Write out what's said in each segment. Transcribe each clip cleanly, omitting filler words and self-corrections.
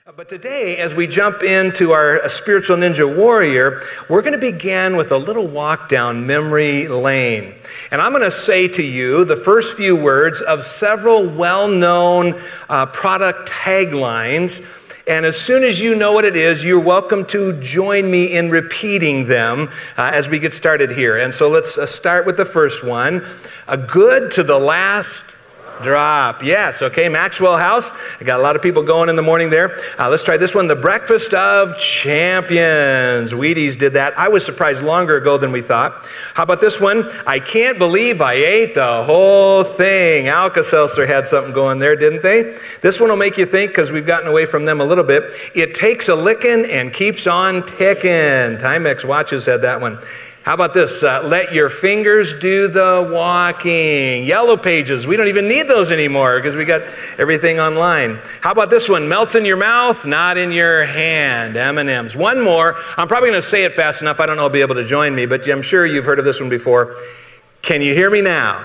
But today, as we jump into our Spiritual Ninja Warrior, we're going to begin with a little walk down memory lane. And I'm going to say to you the first few words of several well-known product taglines. And as soon as you know what it is, you're welcome to join me in repeating them as we get started here. And so let's start with the first one. A good to the last drop. Yes, okay, Maxwell House. I got a lot of people going in the morning there. Let's try this one, the Breakfast of Champions. Wheaties did that. I was surprised longer ago than we thought. How about this one? I can't believe I ate the whole thing. Alka-Seltzer had something going there, didn't they? This one will make you think because we've gotten away from them a little bit. It takes a licking and keeps on ticking. Timex watches had that one. How about this? Let your fingers do the walking. Yellow Pages. We don't even need those anymore because we got everything online. How about this one? Melts in your mouth, not in your hand. M&M's. One more. I'm probably going to say it fast enough. I don't know if you'll be able to join me, but I'm sure you've heard of this one before. Can you hear me now?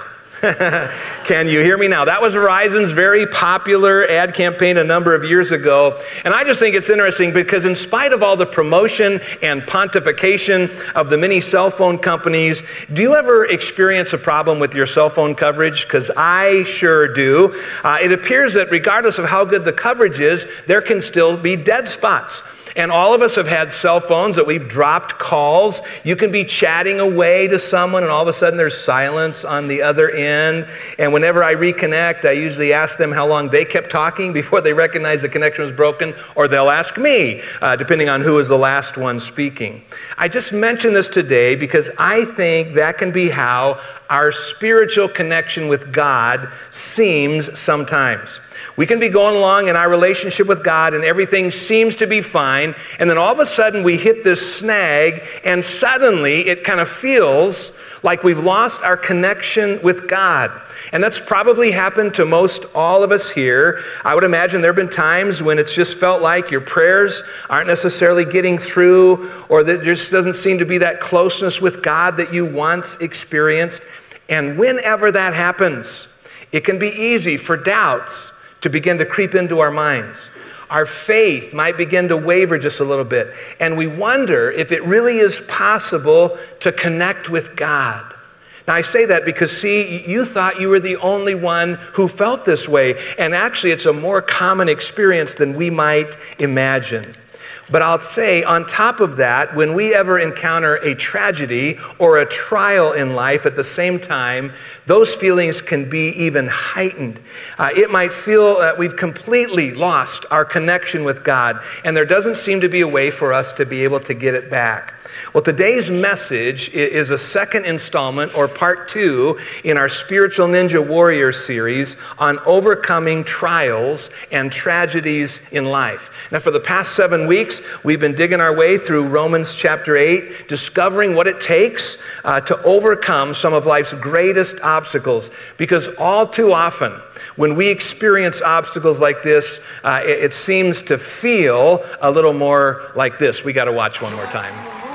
Can you hear me now? That was Verizon's very popular ad campaign a number of years ago. And I just think it's interesting because in spite of all the promotion and pontification of the many cell phone companies, do you ever experience a problem with your cell phone coverage? Because I sure do. It appears that regardless of how good the coverage is, there can still be dead spots. And all of us have had cell phones that we've dropped calls. You can be chatting away to someone and all of a sudden there's silence on the other end. And whenever I reconnect, I usually ask them how long they kept talking before they recognize the connection was broken, or they'll ask me, depending on who was the last one speaking. I just mention this today because I think that can be how our spiritual connection with God seems sometimes. We can be going along in our relationship with God and everything seems to be fine, and then all of a sudden we hit this snag and suddenly it kind of feels like we've lost our connection with God. And that's probably happened to most all of us here. I would imagine there have been times when it's just felt like your prayers aren't necessarily getting through, or that there just doesn't seem to be that closeness with God that you once experienced. And whenever that happens, it can be easy for doubts to begin to creep into our minds. Our faith might begin to waver just a little bit. And we wonder if it really is possible to connect with God. Now, I say that because, see, you thought you were the only one who felt this way. And actually, it's a more common experience than we might imagine. But I'll say, on top of that, when we ever encounter a tragedy or a trial in life at the same time, those feelings can be even heightened. It might feel that we've completely lost our connection with God, and there doesn't seem to be a way for us to be able to get it back. Well, today's message is a second installment, or part 2, in our Spiritual Ninja Warrior series on overcoming trials and tragedies in life. Now, for the past 7 weeks, we've been digging our way through Romans chapter 8, discovering what it takes to overcome some of life's greatest obstacles. Because all too often, when we experience obstacles like this, it seems to feel a little more like this. We got to watch one more time.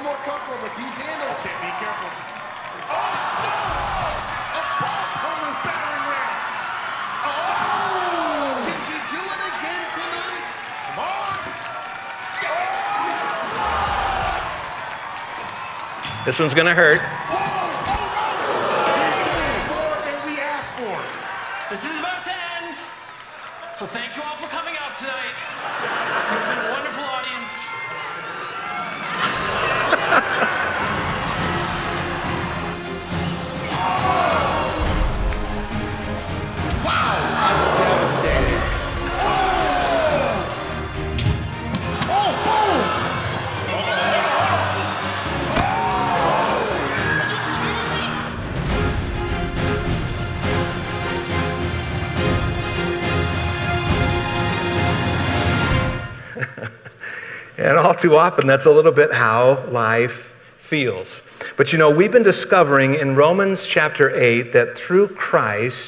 This one's going to hurt. We asked for. This is about to end. So thank you all for coming out tonight. You've been a wonderful audience. Wow, that's devastating. And all too often, that's a little bit how life feels. But you know, we've been discovering in Romans chapter 8 that through Christ,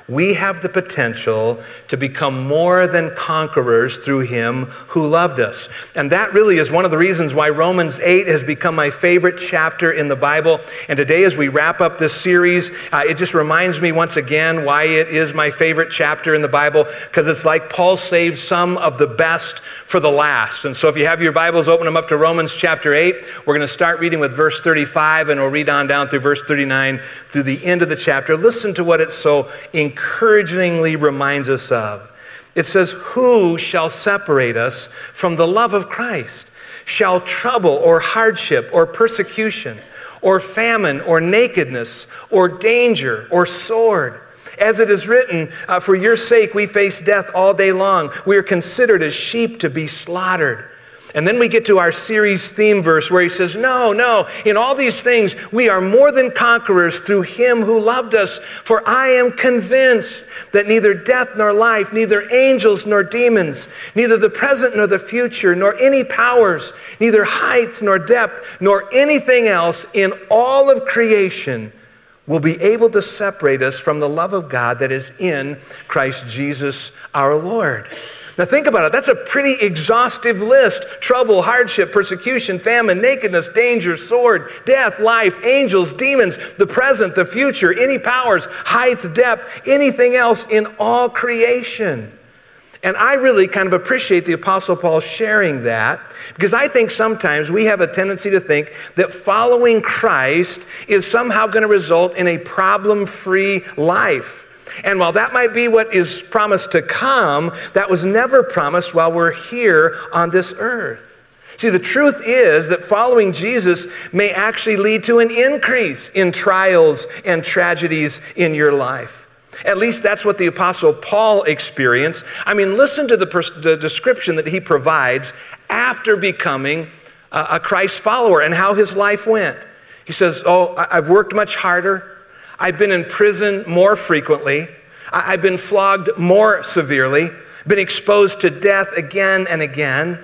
we have the potential to become more than conquerors through him who loved us. And that really is one of the reasons why Romans 8 has become my favorite chapter in the Bible. And today, as we wrap up this series, it just reminds me once again why it is my favorite chapter in the Bible, because it's like Paul saved some of the best for the last. And so if you have your Bibles, open them up to Romans chapter 8. We're going to start reading with verse 35, and we'll read on down through verse 39 through the end of the chapter. Listen to what it so encouragingly reminds us of. It says, "Who shall separate us from the love of Christ? Shall trouble or hardship or persecution or famine or nakedness or danger or sword? As it is written, for your sake we face death all day long. We are considered as sheep to be slaughtered." And then we get to our series theme verse where he says, no, in all these things we are more than conquerors through him who loved us. For I am convinced that neither death nor life, neither angels nor demons, neither the present nor the future, nor any powers, neither height nor depth, nor anything else in all of creation will be able to separate us from the love of God that is in Christ Jesus our Lord. Now think about it. That's a pretty exhaustive list. Trouble, hardship, persecution, famine, nakedness, danger, sword, death, life, angels, demons, the present, the future, any powers, height, depth, anything else in all creation. And I really kind of appreciate the Apostle Paul sharing that, because I think sometimes we have a tendency to think that following Christ is somehow going to result in a problem-free life. And while that might be what is promised to come, that was never promised while we're here on this earth. See, the truth is that following Jesus may actually lead to an increase in trials and tragedies in your life. At least that's what the Apostle Paul experienced. I mean, listen to the description that he provides after becoming a Christ follower and how his life went. He says, I've worked much harder. I've been in prison more frequently. I've been flogged more severely, been exposed to death again and again.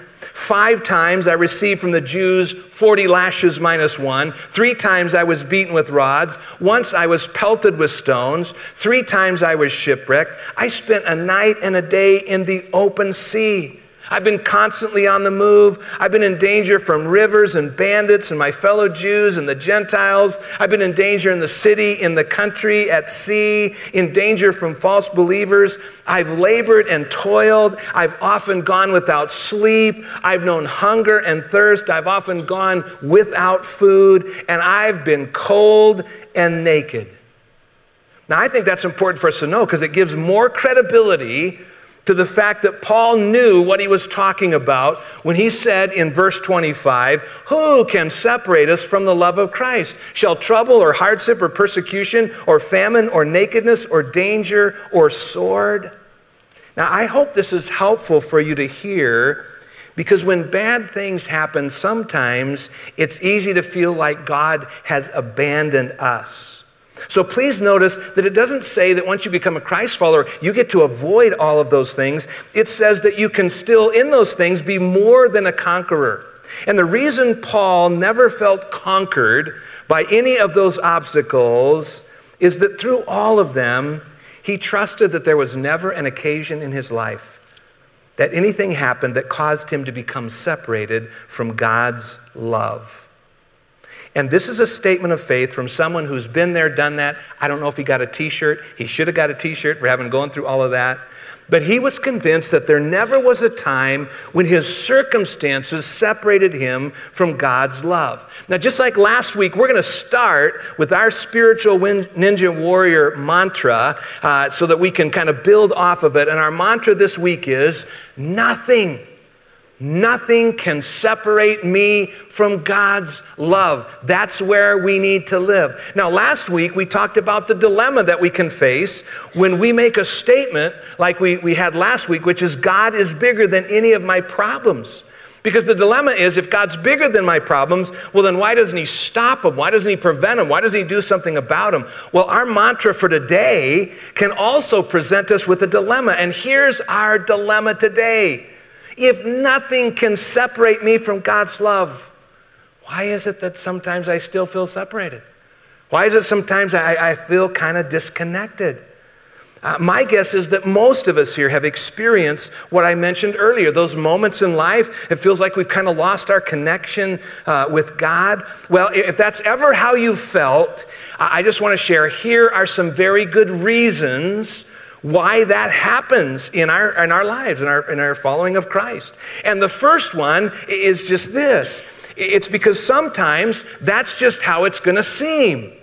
5 times I received from the Jews 40 lashes minus 1. 3 times I was beaten with rods. Once I was pelted with stones. 3 times I was shipwrecked. I spent a night and a day in the open sea. I've been constantly on the move. I've been in danger from rivers and bandits and my fellow Jews and the Gentiles. I've been in danger in the city, in the country, at sea, in danger from false believers. I've labored and toiled. I've often gone without sleep. I've known hunger and thirst. I've often gone without food. And I've been cold and naked. Now, I think that's important for us to know because it gives more credibility to the fact that Paul knew what he was talking about when he said in verse 25, "Who can separate us from the love of Christ? Shall trouble or hardship or persecution or famine or nakedness or danger or sword?" Now, I hope this is helpful for you to hear, because when bad things happen, sometimes it's easy to feel like God has abandoned us. So please notice that it doesn't say that once you become a Christ follower, you get to avoid all of those things. It says that you can still, in those things, be more than a conqueror. And the reason Paul never felt conquered by any of those obstacles is that through all of them, he trusted that there was never an occasion in his life that anything happened that caused him to become separated from God's love. And this is a statement of faith from someone who's been there, done that. I don't know if he got a t-shirt. He should have got a t-shirt for having gone through all of that. But he was convinced that there never was a time when his circumstances separated him from God's love. Now, just like last week, we're going to start with our spiritual ninja warrior mantra so that we can kind of build off of it. And our mantra this week is, Nothing can separate me from God's love. That's where we need to live. Now, last week, we talked about the dilemma that we can face when we make a statement like we had last week, which is God is bigger than any of my problems. Because the dilemma is, if God's bigger than my problems, well, then why doesn't he stop them? Why doesn't he prevent them? Why doesn't he do something about them? Well, our mantra for today can also present us with a dilemma. And here's our dilemma today. If nothing can separate me from God's love, why is it that sometimes I still feel separated? Why is it sometimes I feel kind of disconnected? My guess is that most of us here have experienced what I mentioned earlier, those moments in life. It feels like we've kind of lost our connection with God. Well, if that's ever how you felt, I just want to share, here are some very good reasons why that happens in our lives, in our following of Christ. And the first one is just this. It's because sometimes that's just how it's going to seem.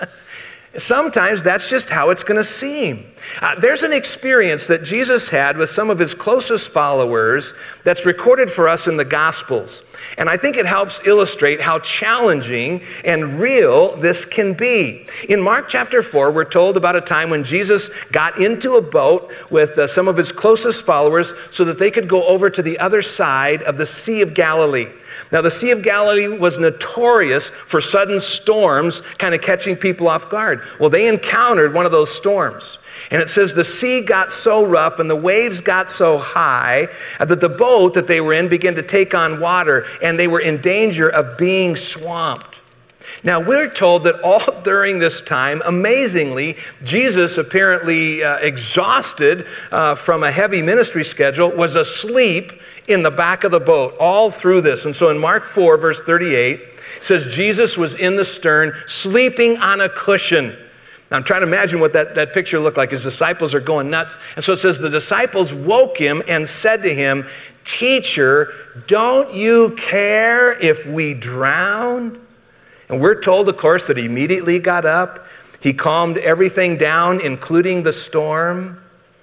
Sometimes that's just how it's going to seem. There's an experience that Jesus had with some of his closest followers that's recorded for us in the Gospels. And I think it helps illustrate how challenging and real this can be. In Mark chapter 4, we're told about a time when Jesus got into a boat with some of his closest followers so that they could go over to the other side of the Sea of Galilee. Now, the Sea of Galilee was notorious for sudden storms kind of catching people off guard. Well, they encountered one of those storms. And it says the sea got so rough and the waves got so high that the boat that they were in began to take on water, and they were in danger of being swamped. Now, we're told that all during this time, amazingly, Jesus, apparently exhausted from a heavy ministry schedule, was asleep in the back of the boat all through this. And so in Mark 4, verse 38, it says Jesus was in the stern, sleeping on a cushion. Now, I'm trying to imagine what that picture looked like. His disciples are going nuts. And so it says the disciples woke him and said to him, "Teacher, don't you care if we drown?" And we're told, of course, that he immediately got up. He calmed everything down, including the storm.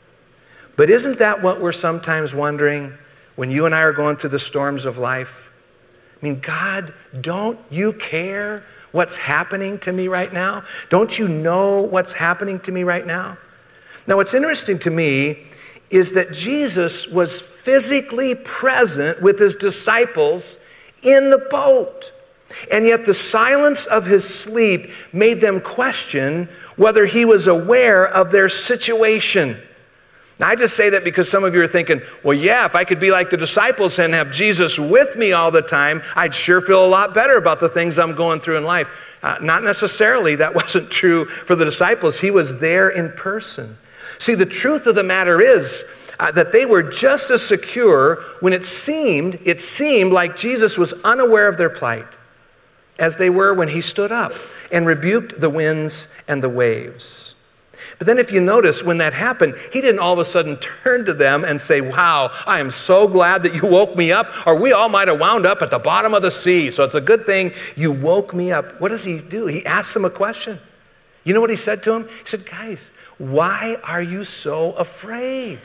But isn't that what we're sometimes wondering when you and I are going through the storms of life? I mean, God, don't you care what's happening to me right now? Don't you know what's happening to me right now? Now, what's interesting to me is that Jesus was physically present with his disciples in the boat. And yet the silence of his sleep made them question whether he was aware of their situation. Now, I just say that because some of you are thinking, well, yeah, if I could be like the disciples and have Jesus with me all the time, I'd sure feel a lot better about the things I'm going through in life. Not necessarily. That wasn't true for the disciples. He was there in person. See, the truth of the matter is that they were just as secure when it seemed like Jesus was unaware of their plight as they were when he stood up and rebuked the winds and the waves. But then if you notice, when that happened, he didn't all of a sudden turn to them and say, "Wow, I am so glad that you woke me up, or we all might have wound up at the bottom of the sea. So it's a good thing you woke me up." What does he do? He asks them a question. You know what he said to them? He said, "Guys, why are you so afraid?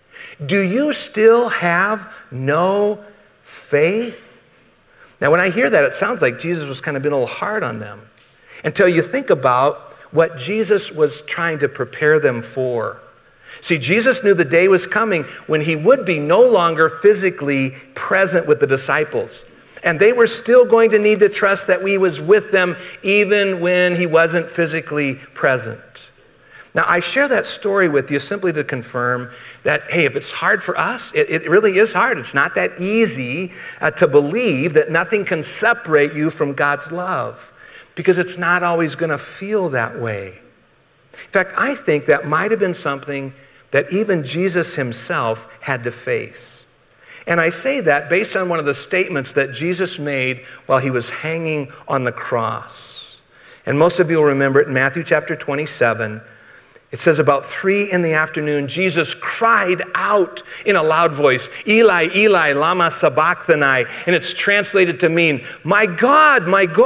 Do you still have no faith?" Now, when I hear that, it sounds like Jesus was kind of being a little hard on them, until you think about what Jesus was trying to prepare them for. See, Jesus knew the day was coming when he would be no longer physically present with the disciples. And they were still going to need to trust that he was with them even when he wasn't physically present. Now, I share that story with you simply to confirm that, hey, if it's hard for us, it really is hard. It's not that easy to believe that nothing can separate you from God's love, because it's not always going to feel that way. In fact, I think that might have been something that even Jesus himself had to face. And I say that based on one of the statements that Jesus made while he was hanging on the cross. And most of you will remember it in Matthew chapter 27. It says about 3 p.m, Jesus cried out in a loud voice, "Eli, Eli, lama sabachthani," and it's translated to mean, my God,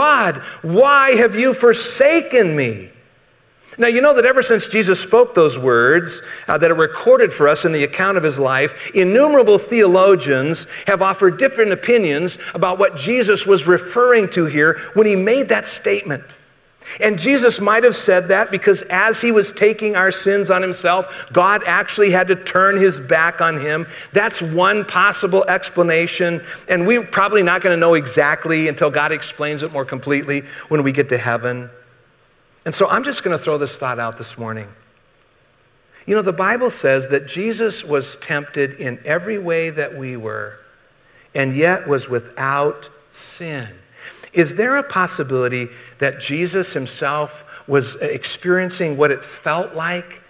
why have you forsaken me?" Now, you know that ever since Jesus spoke those words that are recorded for us in the account of his life, innumerable theologians have offered different opinions about what Jesus was referring to here when he made that statement. And Jesus might have said that because as he was taking our sins on himself, God actually had to turn his back on him. That's one possible explanation. And we're probably not going to know exactly until God explains it more completely when we get to heaven. And so I'm just going to throw this thought out this morning. You know, the Bible says that Jesus was tempted in every way that we were, and yet was without sin. Is there a possibility that Jesus himself was experiencing what it felt like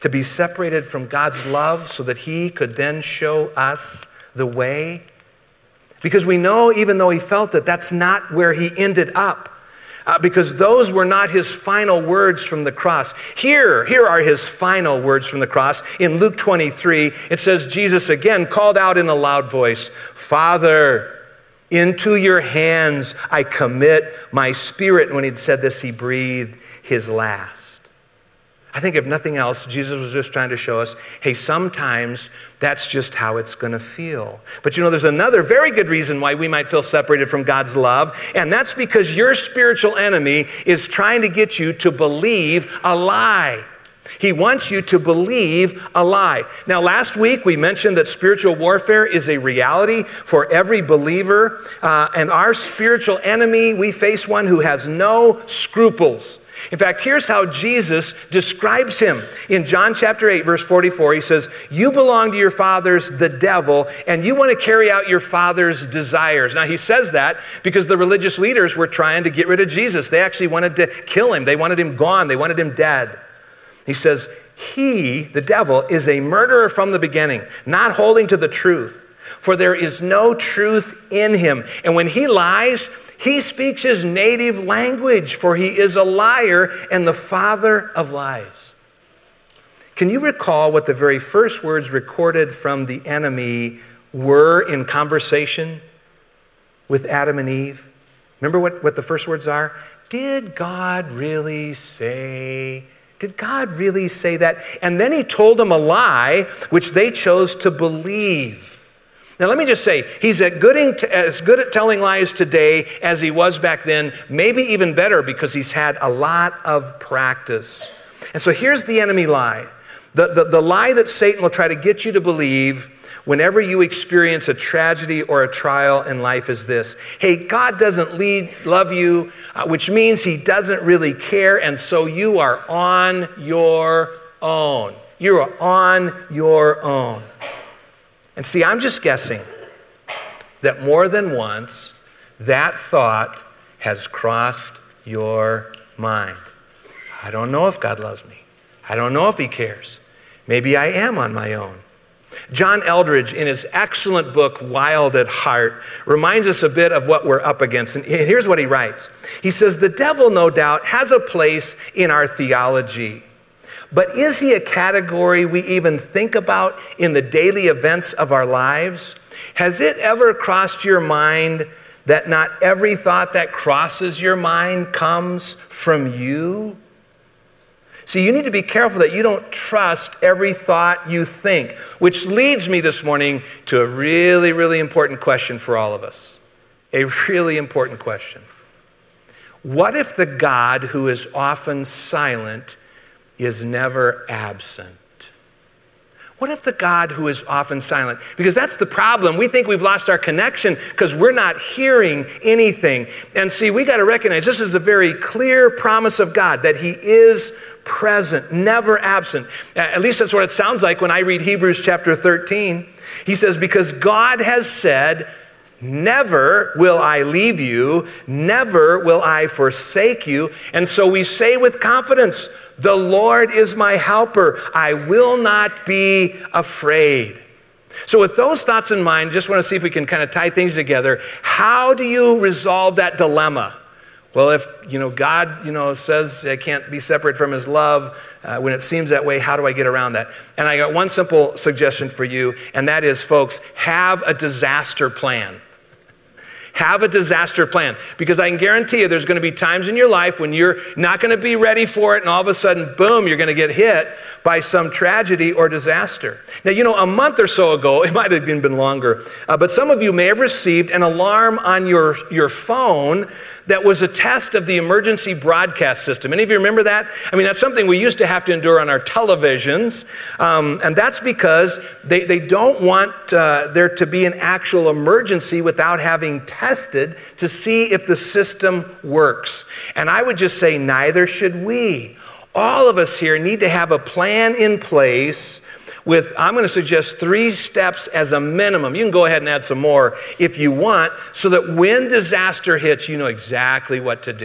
to be separated from God's love so that he could then show us the way? Because we know, even though he felt it, that's not where he ended up. Because those were not his final words from the cross. Here are his final words from the cross. In Luke 23, it says, Jesus again called out in a loud voice, Father, into your hands I commit my spirit. And when he'd said this, he breathed his last. I think if nothing else, Jesus was just trying to show us, hey, sometimes that's just how it's going to feel. But there's another very good reason why we might feel separated from God's love, and that's because your spiritual enemy is trying to get you to believe a lie. He wants you to believe a lie. Now, last week we mentioned that spiritual warfare is a reality for every believer, and our spiritual enemy, we face one who has no scruples. In fact, here's how Jesus describes him. In John chapter 8, verse 44, he says, you belong to your fathers, the devil, and you want to carry out your father's desires. Now, he says that because the religious leaders were trying to get rid of Jesus. They actually wanted to kill him. They wanted him gone. They wanted him dead. He says, he, the devil, is a murderer from the beginning, not holding to the truth. For there is no truth in him. And when he lies, he speaks his native language, for he is a liar and the father of lies. Can you recall what the very first words recorded from the enemy were in conversation with Adam and Eve? Remember what the first words are? Did God really say that? And then he told them a lie, which they chose to believe. Now, let me just say, he's as good at telling lies today as he was back then, maybe even better because he's had a lot of practice. And so here's the enemy lie. The lie that Satan will try to get you to believe whenever you experience a tragedy or a trial in life is this. Hey, God doesn't love you, which means he doesn't really care, and so you are on your own. You are on your own. And see, I'm just guessing that more than once, that thought has crossed your mind. I don't know if God loves me. I don't know if he cares. Maybe I am on my own. John Eldredge, in his excellent book, Wild at Heart, reminds us a bit of what we're up against. And here's what he writes. He says, the devil, no doubt, has a place in our theology. But is he a category we even think about in the daily events of our lives? Has it ever crossed your mind that not every thought that crosses your mind comes from you? See, you need to be careful that you don't trust every thought you think, which leads me this morning to a really, really important question for all of us. A really important question. What if the God who is often silent is never absent? What if the God who is often silent? Because that's the problem. We think we've lost our connection because we're not hearing anything. And see, we got to recognize this is a very clear promise of God that he is present, never absent. At least that's what it sounds like when I read Hebrews chapter 13. He says, because God has said, never will I leave you, never will I forsake you. And so we say with confidence, the Lord is my helper. I will not be afraid. So with those thoughts in mind, just want to see if we can kind of tie things together. How do you resolve that dilemma? Well, if God says I can't be separate from his love, when it seems that way, how do I get around that? And I got one simple suggestion for you, and that is, folks, have a disaster plan. Have a disaster plan, because I can guarantee you there's going to be times in your life when you're not going to be ready for it, and all of a sudden, boom, you're going to get hit by some tragedy or disaster. Now, a month or so ago, it might have even been longer, but some of you may have received an alarm on your phone that was a test of the emergency broadcast system. Any of you remember that? I mean, that's something we used to have to endure on our televisions, and that's because they don't want there to be an actual emergency without having tested to see if the system works. And I would just say neither should we. All of us here need to have a plan in place with, I'm going to suggest 3 steps as a minimum. You can go ahead and add some more if you want, so that when disaster hits, you know exactly what to do.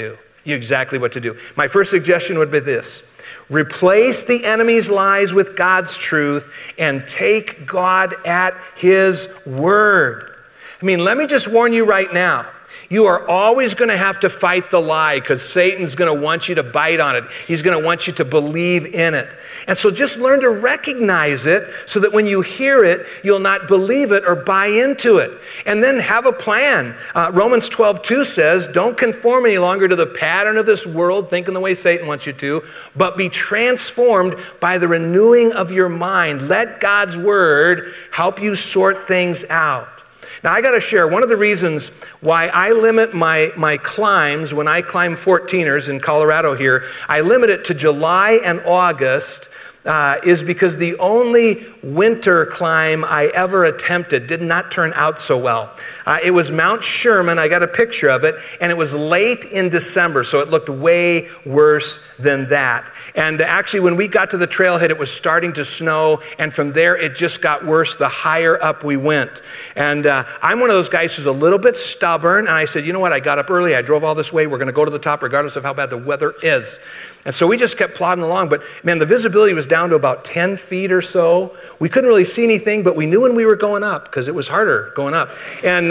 you exactly what to do. My first suggestion would be this. Replace the enemy's lies with God's truth and take God at his word. I mean, let me just warn you right now. You are always going to have to fight the lie because Satan's going to want you to bite on it. He's going to want you to believe in it. And so just learn to recognize it so that when you hear it, you'll not believe it or buy into it. And then have a plan. Romans 12:2 says, don't conform any longer to the pattern of this world, thinking the way Satan wants you to, but be transformed by the renewing of your mind. Let God's word help you sort things out. Now, I got to share, one of the reasons why I limit my climbs when I climb 14ers in Colorado here, I limit it to July and August, is because the only winter climb I ever attempted did not turn out so well. It was Mount Sherman. I got a picture of it, and it was late in December, so it looked way worse than that. And actually, when we got to the trailhead, it was starting to snow, and from there, it just got worse the higher up we went. And I'm one of those guys who's a little bit stubborn, and I said, you know what, I got up early, I drove all this way, we're going to go to the top regardless of how bad the weather is. And so we just kept plodding along, but man, the visibility was down to about 10 feet or so. We couldn't really see anything, but we knew when we were going up because it was harder going up. And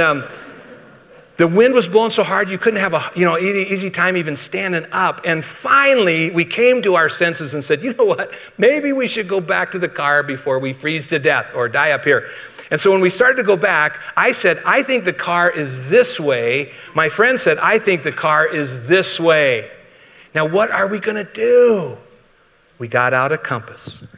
the wind was blowing so hard you couldn't have a easy time even standing up. And finally, we came to our senses and said, you know what, maybe we should go back to the car before we freeze to death or die up here. And so when we started to go back, I said, I think the car is this way. My friend said, I think the car is this way. Now, what are we going to do? We got out a compass.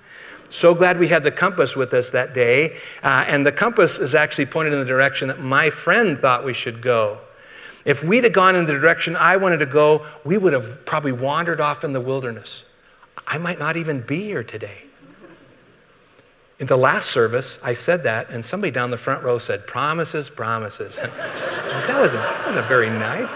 So glad we had the compass with us that day. And the compass is actually pointed in the direction that my friend thought we should go. If we'd have gone in the direction I wanted to go, we would have probably wandered off in the wilderness. I might not even be here today. In the last service, I said that, and somebody down the front row said, promises, promises. That wasn't very nice.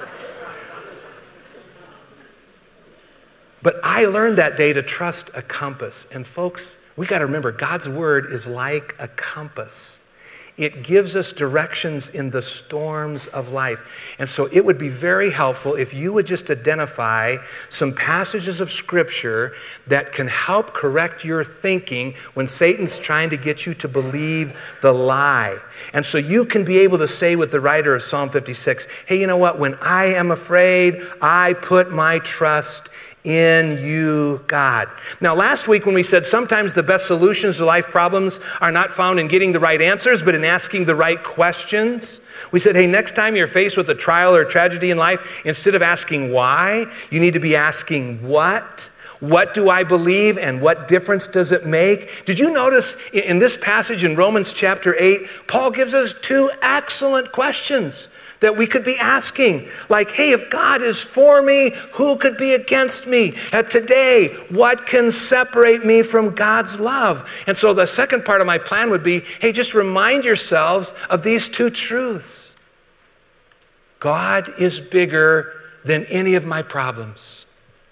But I learned that day to trust a compass. And folks, we got to remember, God's word is like a compass. It gives us directions in the storms of life. And so it would be very helpful if you would just identify some passages of Scripture that can help correct your thinking when Satan's trying to get you to believe the lie. And so you can be able to say with the writer of Psalm 56, hey, you know what? When I am afraid, I put my trust in you, God. Now, last week when we said sometimes the best solutions to life problems are not found in getting the right answers, but in asking the right questions, we said, hey, next time you're faced with a trial or tragedy in life, instead of asking why, you need to be asking what? What do I believe and what difference does it make? Did you notice in this passage in Romans chapter 8, Paul gives us two excellent questions that we could be asking, like, hey, if God is for me, who could be against me? Today, what can separate me from God's love? And so the second part of my plan would be, hey, just remind yourselves of these two truths. God is bigger than any of my problems.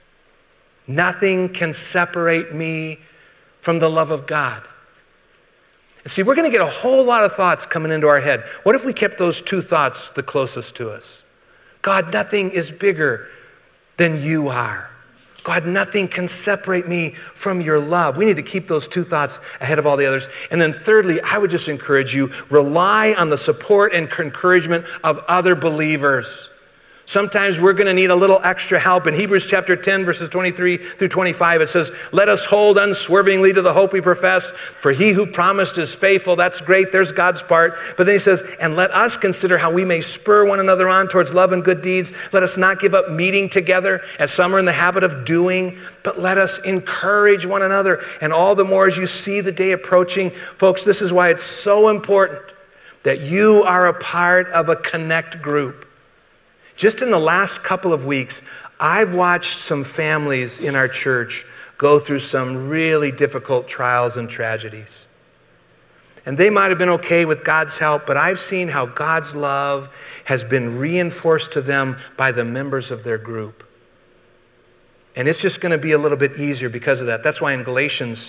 Nothing can separate me from the love of God. See, we're going to get a whole lot of thoughts coming into our head. What if we kept those two thoughts the closest to us? God, nothing is bigger than you are. God, nothing can separate me from your love. We need to keep those two thoughts ahead of all the others. And then thirdly, I would just encourage you, rely on the support and encouragement of other believers. Sometimes we're going to need a little extra help. In Hebrews chapter 10, verses 23 through 25, it says, let us hold unswervingly to the hope we profess, for he who promised is faithful. That's great. There's God's part. But then he says, and let us consider how we may spur one another on towards love and good deeds. Let us not give up meeting together, as some are in the habit of doing, but let us encourage one another. And all the more as you see the day approaching. Folks, this is why it's so important that you are a part of a Connect group. Just in the last couple of weeks, I've watched some families in our church go through some really difficult trials and tragedies. And they might have been okay with God's help, but I've seen how God's love has been reinforced to them by the members of their group. And it's just going to be a little bit easier because of that. That's why in Galatians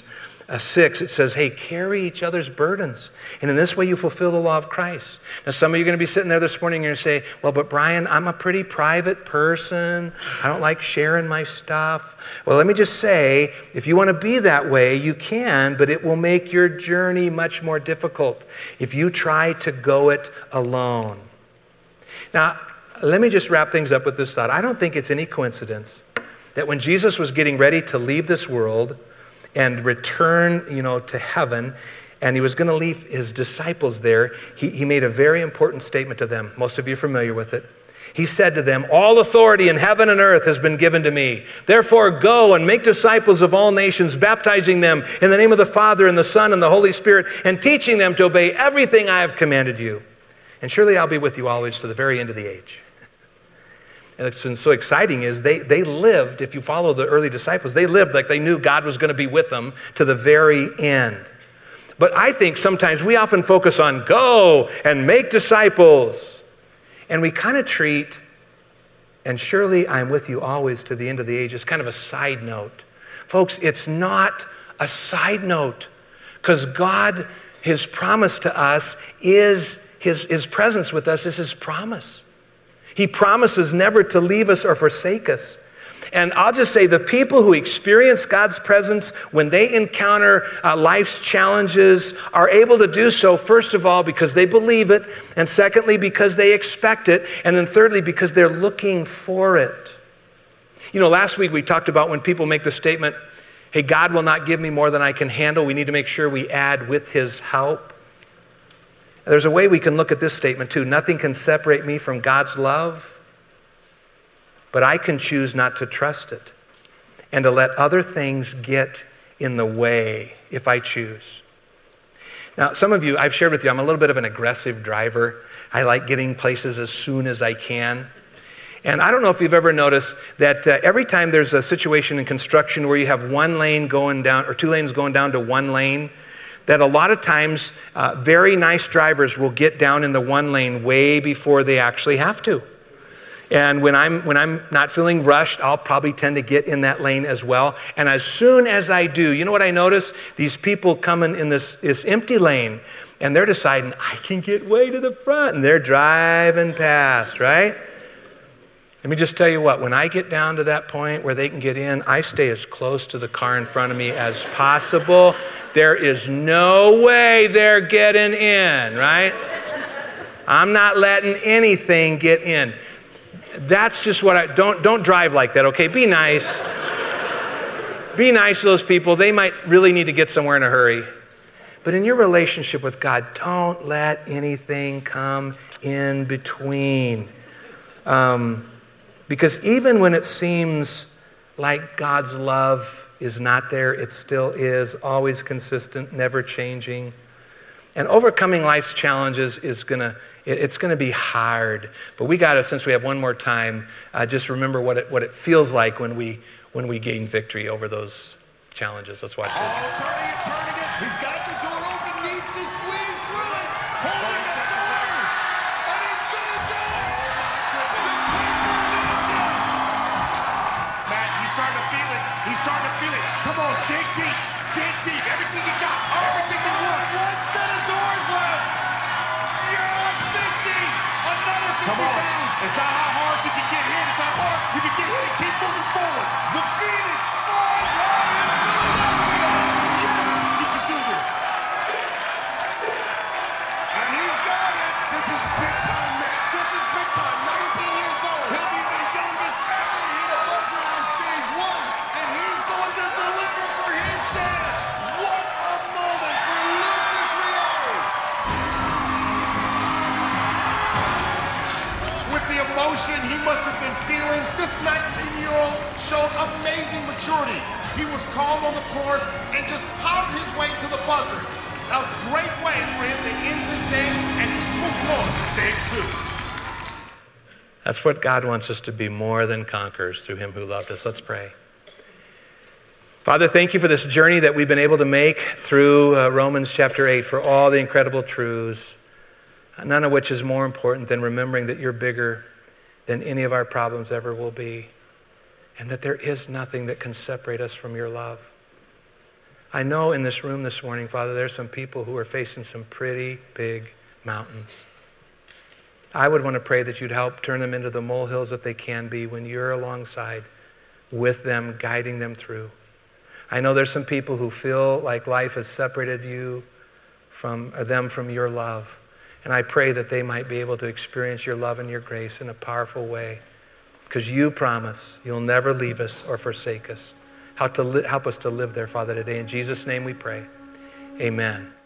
6, it says, hey, carry each other's burdens. And in this way, you fulfill the law of Christ. Now, some of you are going to be sitting there this morning and you're going to say, well, but Brian, I'm a pretty private person. I don't like sharing my stuff. Well, let me just say, if you want to be that way, you can, but it will make your journey much more difficult if you try to go it alone. Now, let me just wrap things up with this thought. I don't think it's any coincidence that when Jesus was getting ready to leave this world and return, to heaven, and he was going to leave his disciples there, he made a very important statement to them. Most of you are familiar with it. He said to them, all authority in heaven and earth has been given to me. Therefore, go and make disciples of all nations, baptizing them in the name of the Father and the Son and the Holy Spirit, and teaching them to obey everything I have commanded you. And surely I'll be with you always to the very end of the age. And what's so exciting is they lived, if you follow the early disciples, they lived like they knew God was going to be with them to the very end. But I think sometimes we often focus on go and make disciples. And we kind of treat, and surely I'm with you always to the end of the age, as kind of a side note. Folks, it's not a side note, because God, his promise to us is his presence with us is his promise. He promises never to leave us or forsake us. And I'll just say the people who experience God's presence when they encounter life's challenges are able to do so, first of all, because they believe it, and secondly, because they expect it, and then thirdly, because they're looking for it. Last week we talked about when people make the statement, hey, God will not give me more than I can handle. We need to make sure we add with his help. There's a way we can look at this statement too. Nothing can separate me from God's love, but I can choose not to trust it and to let other things get in the way if I choose. Now, some of you, I've shared with you, I'm a little bit of an aggressive driver. I like getting places as soon as I can. And I don't know if you've ever noticed that every time there's a situation in construction where you have one lane going down or two lanes going down to one lane, that a lot of times very nice drivers will get down in the one lane way before they actually have to. And when I'm not feeling rushed, I'll probably tend to get in that lane as well. And as soon as I do, you know what I notice? These people coming in this empty lane, and they're deciding, I can get way to the front, and they're driving past, right? Let me just tell you what, when I get down to that point where they can get in, I stay as close to the car in front of me as possible. There is no way they're getting in, right? I'm not letting anything get in. That's just what don't drive like that, okay? Be nice. Be nice to those people. They might really need to get somewhere in a hurry. But in your relationship with God, don't let anything come in between. Because even when it seems like God's love is not there, it still is, always consistent, never changing. And overcoming life's challenges it's gonna be hard. But we gotta, since we have one more time, just remember what it feels like when we gain victory over those challenges. Let's watch this. Turning it. He's got the door open, needs to squeeze through it. Holding the door, and he's gonna do it. Matt, he's starting to feel it. He's starting to feel it. Come on, dig deep. Dig deep. Everything you got. Everything you want. One set of doors left. You're at 50. Another 50 pounds. It's not how hard you can get hit. It's how hard you can get hit and keep moving forward. The Phoenix flies high in Philadelphia. Yes, he can do this. And he's got it. This is big time, man. This is big time. 19 years old. He'll be the youngest ever to hit a buzzer on stage one. And he's going to deliver for his dad. What a moment for Lucas Rios. With the emotion he must have been feeling, this 19-year-old showed amazing maturity. He was calm on the course and just powered his way to the buzzer. A great way for him to end this day, and he's moving on to stage 2. That's what God wants us to be, more than conquerors through him who loved us. Let's pray. Father, thank you for this journey that we've been able to make through Romans chapter 8, for all the incredible truths, none of which is more important than remembering that you're bigger than any of our problems ever will be, and that there is nothing that can separate us from your love. I know in this room this morning, Father, there's some people who are facing some pretty big mountains. I would want to pray that you'd help turn them into the molehills that they can be when you're alongside with them, guiding them through. I know there's some people who feel like life has separated them from your love. And I pray that they might be able to experience your love and your grace in a powerful way, because you promise you'll never leave us or forsake us. Help us to live there, Father, today. In Jesus' name we pray. Amen.